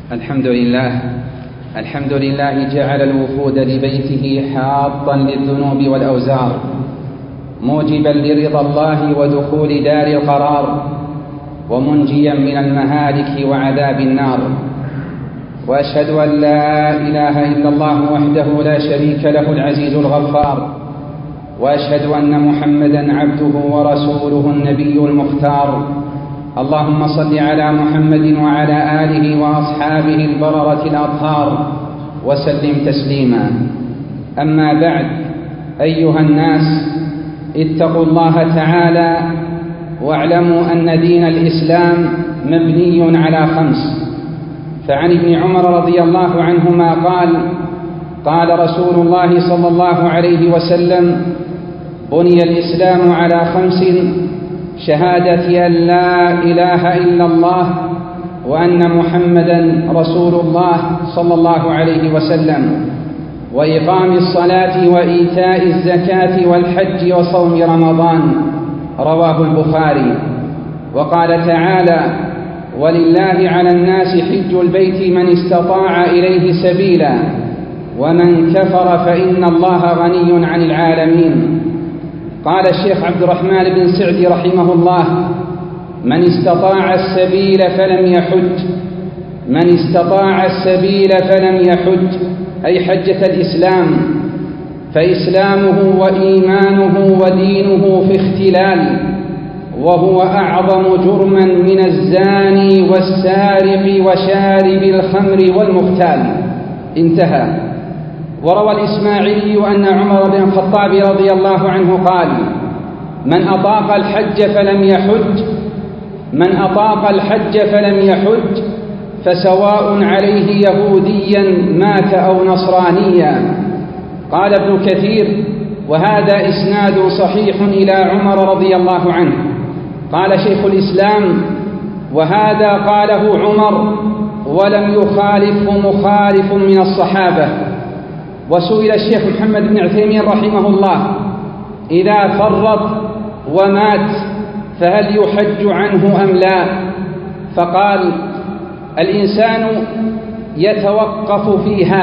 الحمد لله جعل الوفود لبيته حاطا للذنوب والأوزار، موجبا لرضا الله ودخول دار القرار، ومنجيا من المهالك وعذاب النار. وأشهد أن لا إله إلا الله وحده لا شريك له العزيز الغفار، وأشهد أن محمدا عبده ورسوله النبي المختار. اللهم صل على محمد وعلى آله وأصحابه البررة الأطهار وسلم تسليما. أما بعد، أيها الناس، اتقوا الله تعالى واعلموا أن دين الإسلام مبني على 5. فعن ابن عمر رضي الله عنهما قال رسول الله صلى الله عليه وسلم: بني الإسلام على 5: شهادة أن لا إله إلا الله وأن محمدا رسول الله صلى الله عليه وسلم، وإقام الصلاة وإيتاء الزكاة والحج وصوم رمضان. رواه البخاري. وقال تعالى: ولله على الناس حج البيت من استطاع إليه سبيلا ومن كفر فإن الله غني عن العالمين. قال الشيخ عبد الرحمن بن سعدي رحمه الله: من استطاع السبيل فلم يحج، من استطاع السبيل فلم يحج، أي حجة الإسلام، فإسلامه وإيمانه ودينه في اختلال، وهو أعظم جرما من الزاني والسارق وشارب الخمر والمختال. انتهى. وروى الإسماعيلي أن عمر بن الخطاب رضي الله عنه قال: من أطاق الحج فلم يحج فسواء عليه يهوديا مات أو نصرانيا. قال ابن كثير: وهذا إسناد صحيح إلى عمر رضي الله عنه. قال شيخ الإسلام: وهذا قاله عمر ولم يخالفه مخالف من الصحابة. وسئل الشيخ محمد بن عثيمين رحمه الله: إذا فرط ومات فهل يحج عنه أم لا؟ فقال: الإنسان يتوقف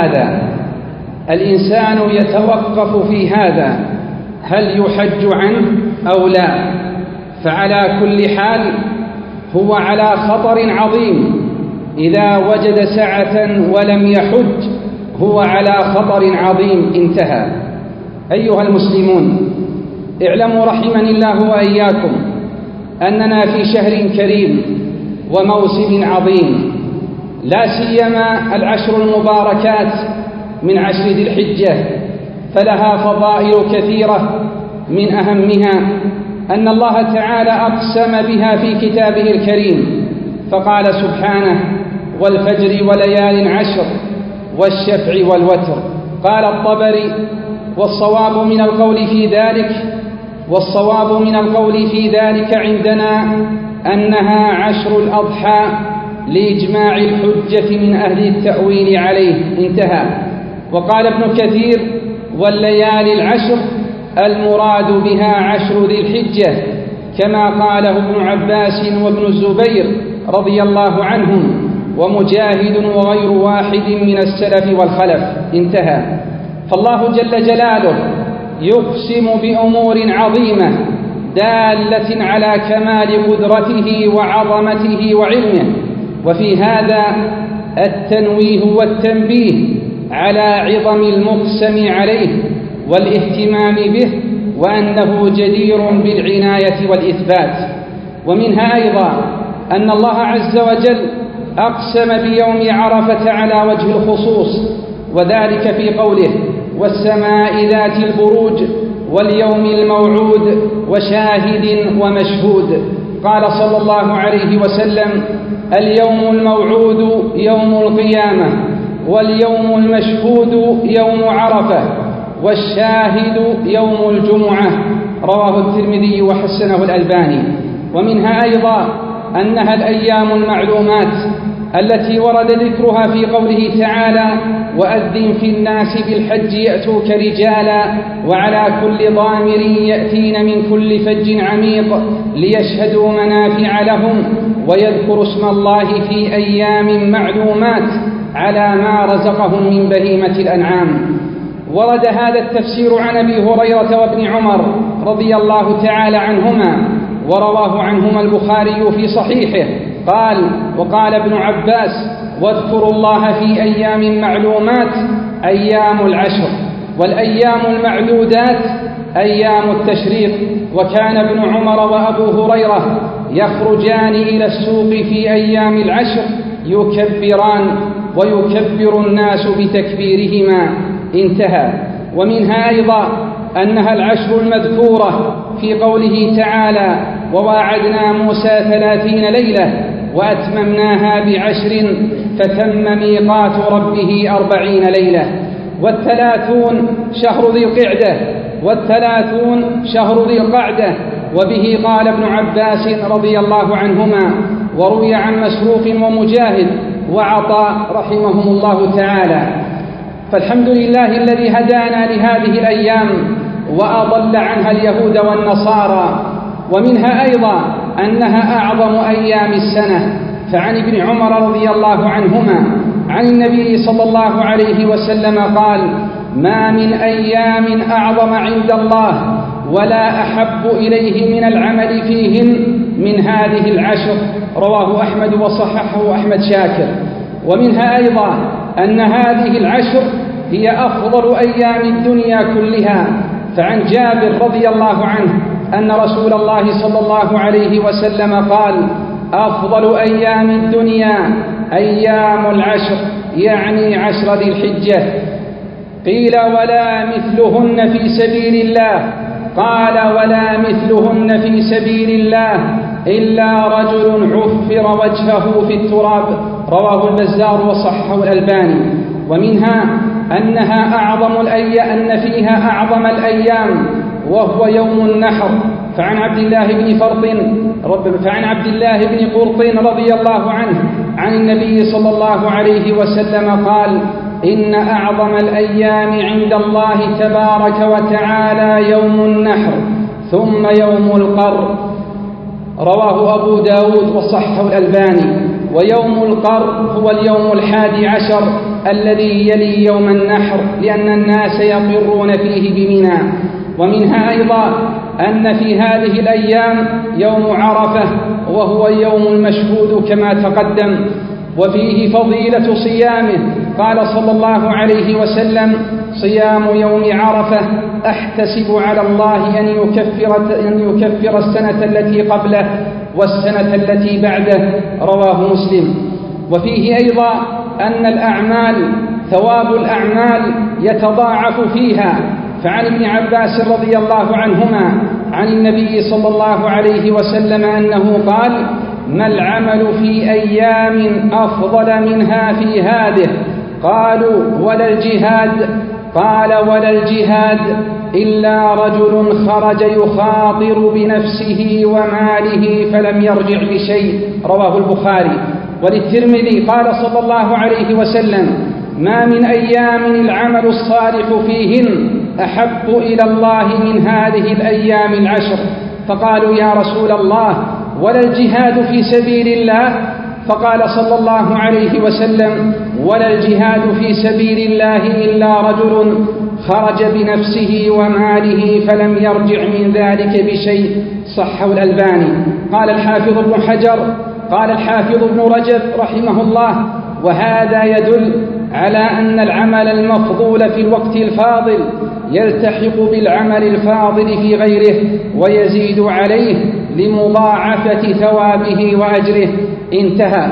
في هذا هل يحج عنه أو لا. فعلى كل حال هو على خطر عظيم. إذا وجد سعة ولم يحج هو على خطر عظيم. انتهى. أيها المسلمون، اعلموا رحمني الله وإياكم أننا في شهر كريم وموسم عظيم، لا سيما العشر المباركات من عشر ذي الحجة، فلها فضائل كثيرة. من أهمها أن الله تعالى أقسم بها في كتابه الكريم، فقال سبحانه: والفجر وليال عشر والشفع والوتر. قال الطبري: والصواب من القول في ذلك عندنا أنها عشر الأضحى لإجماع الحجة من أهل التأويل عليه. انتهى. وقال ابن كثير: والليالي العشر المراد بها عشر ذي الحجة، كما قاله ابن عباس وابن الزبير رضي الله عنهم ومجاهد وغير واحد من السلف والخلف. انتهى. فالله جل جلاله يقسم بأمور عظيمة دالة على كمال قدرته وعظمته وعلمه، وفي هذا التنويه والتنبيه على عظم المقسم عليه والاهتمام به، وأنه جدير بالعناية والإثبات. ومنها أيضا أن الله عز وجل أقسم بيوم عرفة على وجه الخصوص، وذلك في قوله: والسماء ذات البروج واليوم الموعود وشاهد ومشهود. قال صلى الله عليه وسلم: اليوم الموعود يوم القيامة، واليوم المشهود يوم عرفة، والشاهد يوم الجمعة. رواه الترمذي وحسنه الألباني. ومنها أيضا أنها الأيام المعلومات التي ورد ذكرها في قوله تعالى: وأذن في الناس بالحج يأتوك رجالا وعلى كل ضامر يأتين من كل فج عميق ليشهدوا منافع لهم ويذكر اسم الله في أيام معلومات على ما رزقهم من بهيمة الأنعام. ورد هذا التفسير عن أبي هريرة وابن عمر رضي الله تعالى عنهما، ورواه عنهما البخاري في صحيحه قال: وقال ابن عباس: واذكروا الله في أيام معلومات أيام العشر، والأيام المعدودات أيام التشريق. وكان ابن عمر وأبو هريرة يخرجان إلى السوق في أيام العشر يكبران ويكبر الناس بتكبيرهما. انتهى. ومنها أيضا أنها العشر المذكورة في قوله تعالى: وواعدنا موسى 30 ليلة وأتممناها ب10 فتم ميقات ربه 40 ليلة. 30 شهر ذي القعدة. وبه قال ابن عباس رضي الله عنهما، وروي عن مسروق ومجاهد وعطاء رحمهم الله تعالى. فالحمد لله الذي هدانا لهذه الأيام وأضل عنها اليهود والنصارى. ومنها أيضا أنها أعظم أيام السنة، فعن ابن عمر رضي الله عنهما عن النبي صلى الله عليه وسلم قال: ما من أيام أعظم عند الله ولا أحب إليه من العمل فيهن من هذه العشر. رواه أحمد وصححه أحمد شاكر. ومنها أيضا أن هذه العشر هي أفضل أيام الدنيا كلها، فعن جابر رضي الله عنه أن رسول الله صلى الله عليه وسلم قال: أفضل أيام الدنيا أيام العشر، يعني 10 ذي الحجة. قيل: ولا مثلهن في سبيل الله؟ قال: ولا مثلهن في سبيل الله إلا رجل عفر وجهه في التراب. رواه البزار وصححه الألباني. ومنها أن فيها أعظم الأيام وهو يوم النحر. فعن عبد الله بن قرط رضي الله عنه عن النبي صلى الله عليه وسلم قال: إن أعظم الأيام عند الله تبارك وتعالى يوم النحر ثم يوم القر. رواه أبو داود وصححه الألباني. ويوم القر هو اليوم 11 الذي يلي يوم النحر، لأن الناس يقرون فيه بمنى. ومنها أيضا أن في هذه الأيام يوم عرفة، وهو يوم المشهود كما تقدم، وفيه فضيلة صيامه. قال صلى الله عليه وسلم: صيام يوم عرفة أحتسب على الله أن يكفر السنة التي قبله والسنة التي بعده. رواه مسلم. وفيه أيضا أن ثواب الأعمال يتضاعف فيها. فعن ابن عباس رضي الله عنهما عن النبي صلى الله عليه وسلم أنه قال: ما العمل في أيام أفضل منها في هذه؟ قالوا: ولا الجهاد. قال: ولا الجهاد إلا رجل خرج يخاطر بنفسه وماله فلم يرجع بشيء. رواه البخاري. وللترمذي قال صلى الله عليه وسلم: ما من أيام العمل الصالح فيهن أحب إلى الله من هذه الأيام العشر. فقالوا: يا رسول الله، ولا الجهاد في سبيل الله؟ فقال صلى الله عليه وسلم: ولا الجهاد في سبيل الله إلا رجل خرج بنفسه وماله فلم يرجع من ذلك بشيء. صححه الألباني. قال الحافظ ابن رجب رحمه الله: وهذا يدل على أن العمل المفضول في الوقت الفاضل يلتحق بالعمل الفاضل في غيره ويزيد عليه لمضاعفة ثوابه وأجره. انتهى.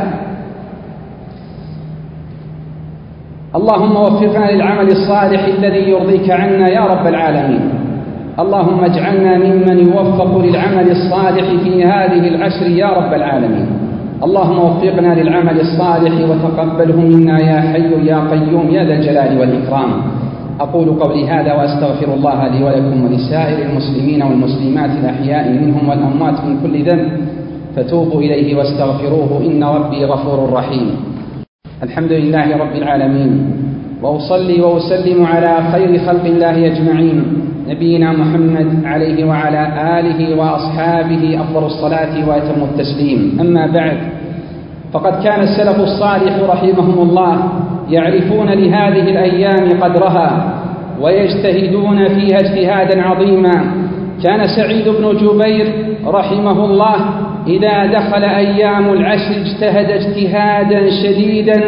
اللهم وفقنا للعمل الصالح الذي يرضيك عنا يا رب العالمين. اللهم اجعلنا ممن يوفق للعمل الصالح في هذه العشر يا رب العالمين. اللهم وفقنا للعمل الصالح وتقبله منا يا حي يا قيوم يا ذا الجلال والإكرام. أقول قولي هذا وأستغفر الله لي ولكم ولسائر المسلمين والمسلمات الأحياء منهم والأموات من كل ذنب، فتوبوا إليه واستغفروه إن ربي غفور رحيم. الحمد لله رب العالمين، وأصلي وأسلم على خير خلق الله أجمعين، نبينا محمد عليه وعلى آله وأصحابه أفضل الصلاة وأتم التسليم. أما بعد، فقد كان السلف الصالح رحمهم الله يعرفون لهذه الأيام قدرها ويجتهدون فيها اجتهادا عظيما. كان سعيد بن جبير رحمه الله إذا دخل أيام العشر اجتهد اجتهادا شديدا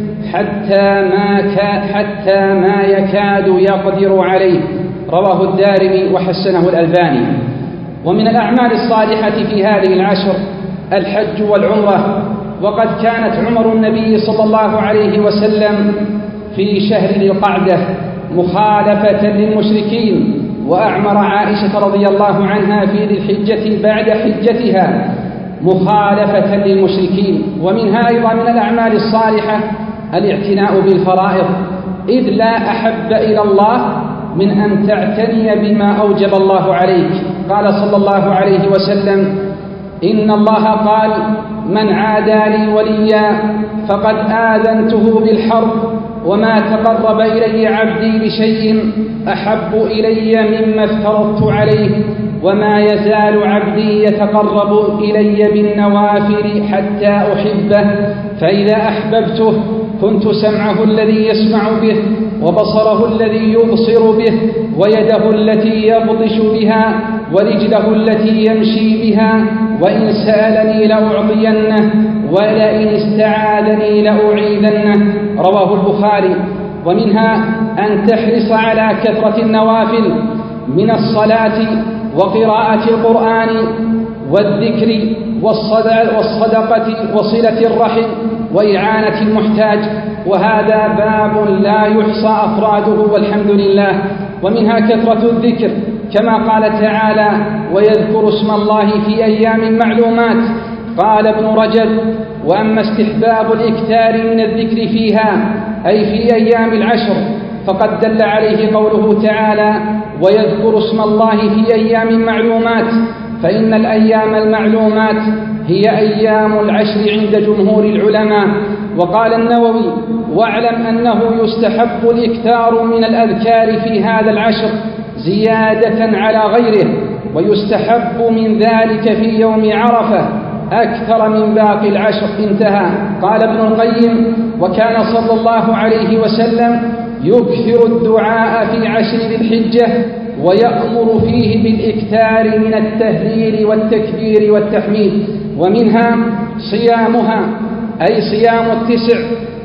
حتى ما يكاد يقدر عليه، رواه الدارمي وحسنه الألباني. ومن الأعمال الصالحة في هذه العشر الحج والعمرة، وقد كانت عمر النبي صلى الله عليه وسلم في شهر ذي القعدة مخالفة للمشركين، وأعمر عائشة رضي الله عنها في ذي الحجة بعد حجتها مخالفة للمشركين. ومنها أيضا من الأعمال الصالحة الاعتناء بالفرائض، إذ لا أحب إلى الله من أن تعتني بما أوجب الله عليك. قال صلى الله عليه وسلم: إن الله قال: من عادى لي وليا فقد آذنته بالحرب، وما تقرب إلي عبدي بشيء أحب إلي مما افترضت عليه، وما يزال عبدي يتقرب إلي بالنوافل حتى أحبه، فإذا أحببته كنت سمعه الذي يسمع به، وبصره الذي يبصر به، ويده التي يبطش بها، ورجله التي يمشي بها، وإن سألني لأعطينه، ولئن استعاذني لأعيذنه، رواه البخاري. ومنها أن تحرص على كثرة النوافل من الصلاة وقراءة القرآن والذكر والصدقة وصلة الرحم وإعانة المحتاج، وهذا باب لا يحصى أفراده والحمد لله. ومنها كثرة الذكر كما قال تعالى: ويذكر اسم الله في أيام معلومات. قال ابن رجب: وأما استحباب الإكثار من الذكر فيها أي في أيام العشر فقد دل عليه قوله تعالى: ويذكر اسم الله في أيام معلومات، فإن الأيام المعلومات هي أيام العشر عند جمهور العلماء. وقال النووي: واعلم أنه يستحب الإكثار من الأذكار في هذا العشر زيادة على غيره، ويستحب من ذلك في يوم عرفة أكثر من باقي العشر. انتهى. قال ابن القيم: وكان صلى الله عليه وسلم يكثر الدعاء في عشر ذي الحجة، ويأمر فيه بالإكثار من التهليل والتكبير والتحميد. ومنها صيامها أي صيام التسع،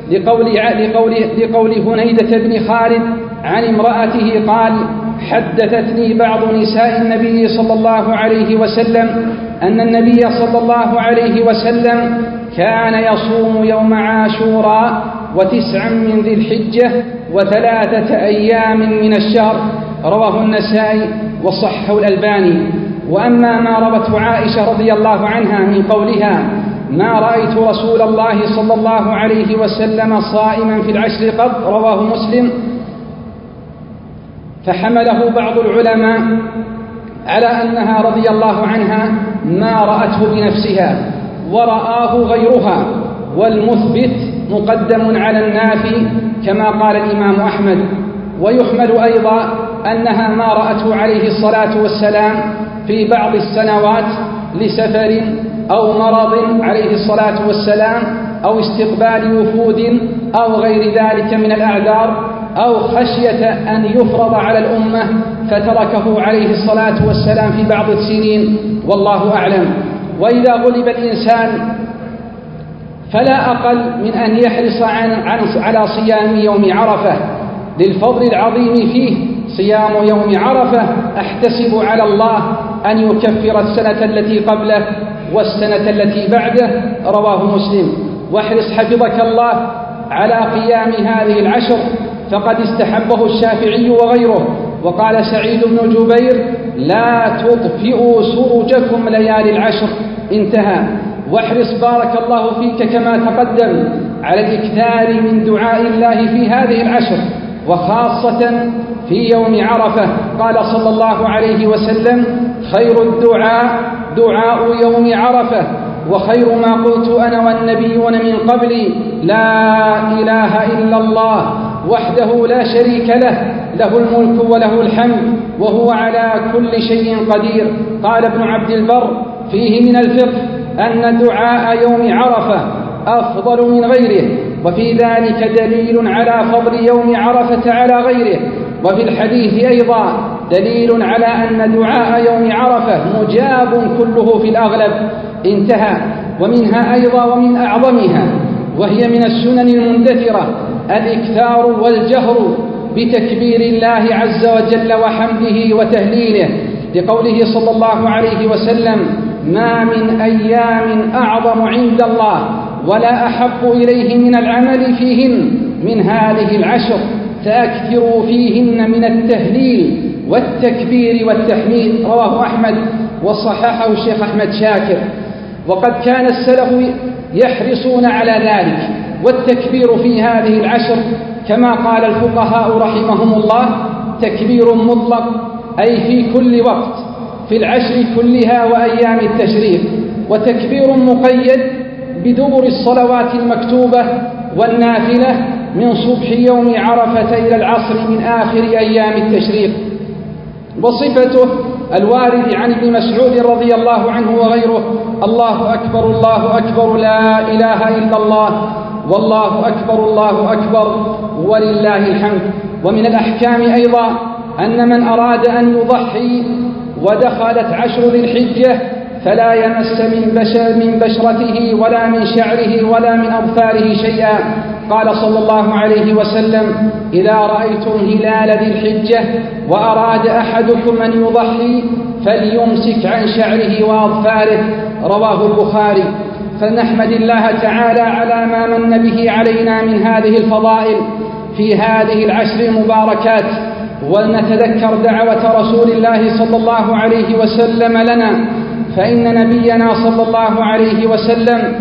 لقول هنيدة بن خالد عن امرأته قال: حدثتني بعض نساء النبي صلى الله عليه وسلم أن النبي صلى الله عليه وسلم كان يصوم يوم عاشوراء و9 من ذي الحجة و3 أيام من الشهر، رواه النسائي وصححه الألباني. وأما ما روته عائشة رضي الله عنها من قولها: ما رأيت رسول الله صلى الله عليه وسلم صائما في العشر قط، رواه مسلم، فحمله بعض العلماء على أنها رضي الله عنها ما رأته بنفسها ورآه غيرها، والمثبت مقدم على النافي كما قال الإمام أحمد. ويحمل أيضا أنها ما رأته عليه الصلاة والسلام في بعض السنوات لسفر أو مرض عليه الصلاة والسلام، أو استقبال وفود أو غير ذلك من الأعذار، أو خشية أن يفرض على الأمة فتركه عليه الصلاة والسلام في بعض السنين، والله أعلم. وإذا غلب الإنسان فلا أقل من أن يحرص على صيام يوم عرفة للفضل العظيم فيه. صيام يوم عرفة أحتسب على الله أن يكفر السنة التي قبله والسنة التي بعده، رواه مسلم. واحرص حفظك الله على قيام هذه العشر، فقد استحبه الشافعي وغيره. وقال سعيد بن جبير: لا تطفئوا سرجكم ليالي العشر. انتهى. واحرص بارك الله فيك كما تقدم على الإكثار من دعاء الله في هذه العشر، وخاصة في يوم عرفة. قال صلى الله عليه وسلم: خير الدعاء دعاء يوم عرفة، وخير ما قلت أنا والنبيون من قبلي لا إله إلا الله وحده لا شريك له له الملك وله الحمد وهو على كل شيء قدير. قال ابن عبد البر: فيه من الفقه أن دعاء يوم عرفة أفضل من غيره، وفي ذلك دليل على فضل يوم عرفة على غيره. وفي الحديث أيضا دليل على أن دعاء يوم عرفة مجاب كله في الأغلب. انتهى. ومنها أيضا ومن أعظمها، وهي من السنن المندثرة، الإكثار والجهر بتكبير الله عز وجل وحمده وتهليله، لقوله صلى الله عليه وسلم: ما من أيام أعظم عند الله ولا أحب إليه من العمل فيهن من هذه العشر، فأكثروا فيهن من التهليل والتكبير والتحميد. رواه أحمد وصححه الشيخ أحمد شاكر. وقد كان السلف يحرصون على ذلك، والتكبير في هذه العشر كما قال الفقهاء رحمهم الله تكبير مطلق، أي في كل وقت في العشر كلها وأيام التشريق، وتكبير مقيد بدبر الصلوات المكتوبة والنافلة من صبح يوم عرفة إلى العصر من آخر أيام التشريق. وصفته الوارد عن ابن مسعود رضي الله عنه وغيره: الله أكبر الله أكبر لا إله إلا الله والله أكبر الله أكبر ولله الحمد. ومن الأحكام أيضا أن من أراد أن يضحي ودخلت عشر ذي الحجة فلا يمس من بشرته ولا من شعره ولا من أظفاره شيئا. قال صلى الله عليه وسلم: إذا رأيتم هلال ذي الحجة وأراد أحدكم أن يضحي فليمسك عن شعره وأظفاره. رواه البخاري. فنحمد الله تعالى على ما من به علينا من هذه الفضائل في هذه العشر المباركات، ونتذكر دعوة رسول الله صلى الله عليه وسلم لنا، فإن نبينا صلى الله عليه وسلم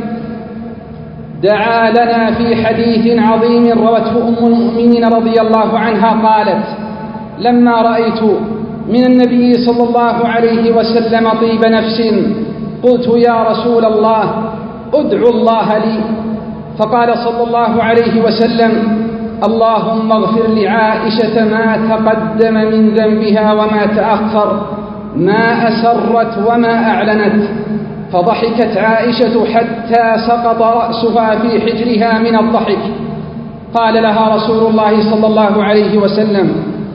دعا لنا في حديث عظيم روته أم المؤمنين رضي الله عنها قالت: لما رأيت من النبي صلى الله عليه وسلم طيب نفس قلت: يا رسول الله ادعو الله لي. فقال صلى الله عليه وسلم: اللهم اغفر لعائشة ما تقدم من ذنبها وما تأخر، ما أسرت وما أعلنت. فضحكت عائشة حتى سقط رأسها في حجرها من الضحك. قال لها رسول الله صلى الله عليه وسلم: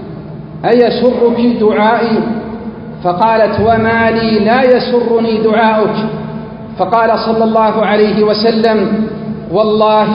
أيسرك دعائي؟ فقالت: وما لي لا يسرني دعاؤك. فقال صلى الله عليه وسلم: والله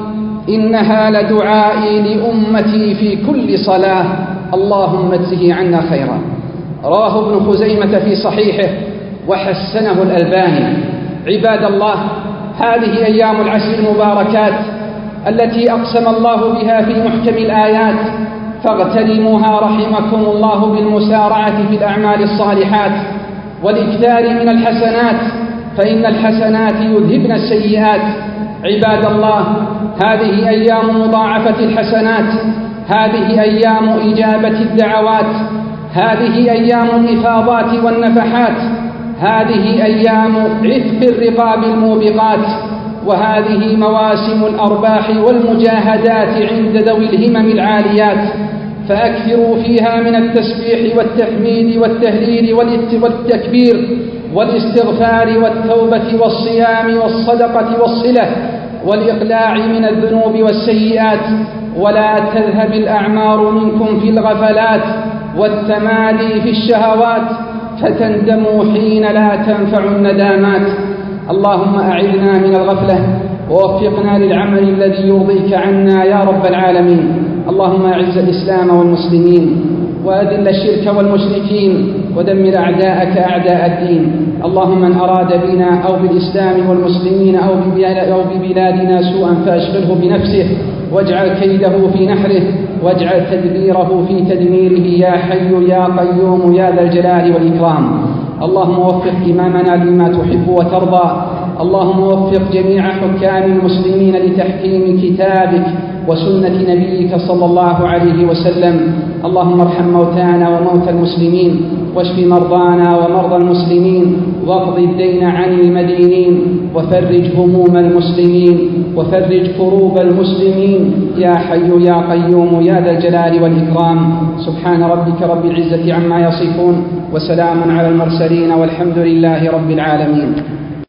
إنها لدعائي لأمتي في كل صلاة، اللهم اجزه عنا خيرا. رواه ابن خزيمة في صحيحه وحسنه الألباني. عباد الله، هذه أيام العشر المباركات التي أقسم الله بها في محكم الآيات، فاغتنموها رحمكم الله بالمسارعة في الأعمال الصالحات والإكثار من الحسنات، فإن الحسنات يذهبن السيئات. عباد الله، هذه أيام مضاعفة الحسنات، هذه أيام إجابة الدعوات، هذه أيام الإفاضات والنفحات، هذه أيام عتق الرقاب الموبقات، وهذه مواسم الأرباح والمجاهدات عند ذوي الهمم العاليات. فأكثروا فيها من التسبيح والتحميد والتهليل والتكبير والاستغفار والتوبة والصيام والصدقة والصلة والإقلاع من الذنوب والسيئات، ولا تذهب الأعمار منكم في الغفلات والتمادي في الشهوات فتندموا حين لا تنفع الندامات. اللهم أعذنا من الغفلة ووفقنا للعمل الذي يرضيك عنا يا رب العالمين. اللهم أعز الإسلام والمسلمين وأذل الشرك والمشركين ودمر أعداءك أعداء الدين. اللهم من أراد بنا أو بالإسلام والمسلمين أو ببلادنا سوءا فأشغله بنفسه واجعل كيده في نحره واجعل تدبيره في تدميره يا حي يا قيوم يا ذا الجلال والإكرام. اللهم وفق إمامنا لما تحب وترضى. اللهم وفق جميع حكام المسلمين لتحكيم كتابك وسنة نبيك صلى الله عليه وسلم. اللهم ارحم موتانا وموتى المسلمين واشف مرضانا ومرضى المسلمين واقض الدين عن المدينين وفرج هموم المسلمين وفرج كروب المسلمين يا حي يا قيوم يا ذا الجلال والإكرام. سبحان ربك رب العزة عما يصفون وسلام على المرسلين والحمد لله رب العالمين.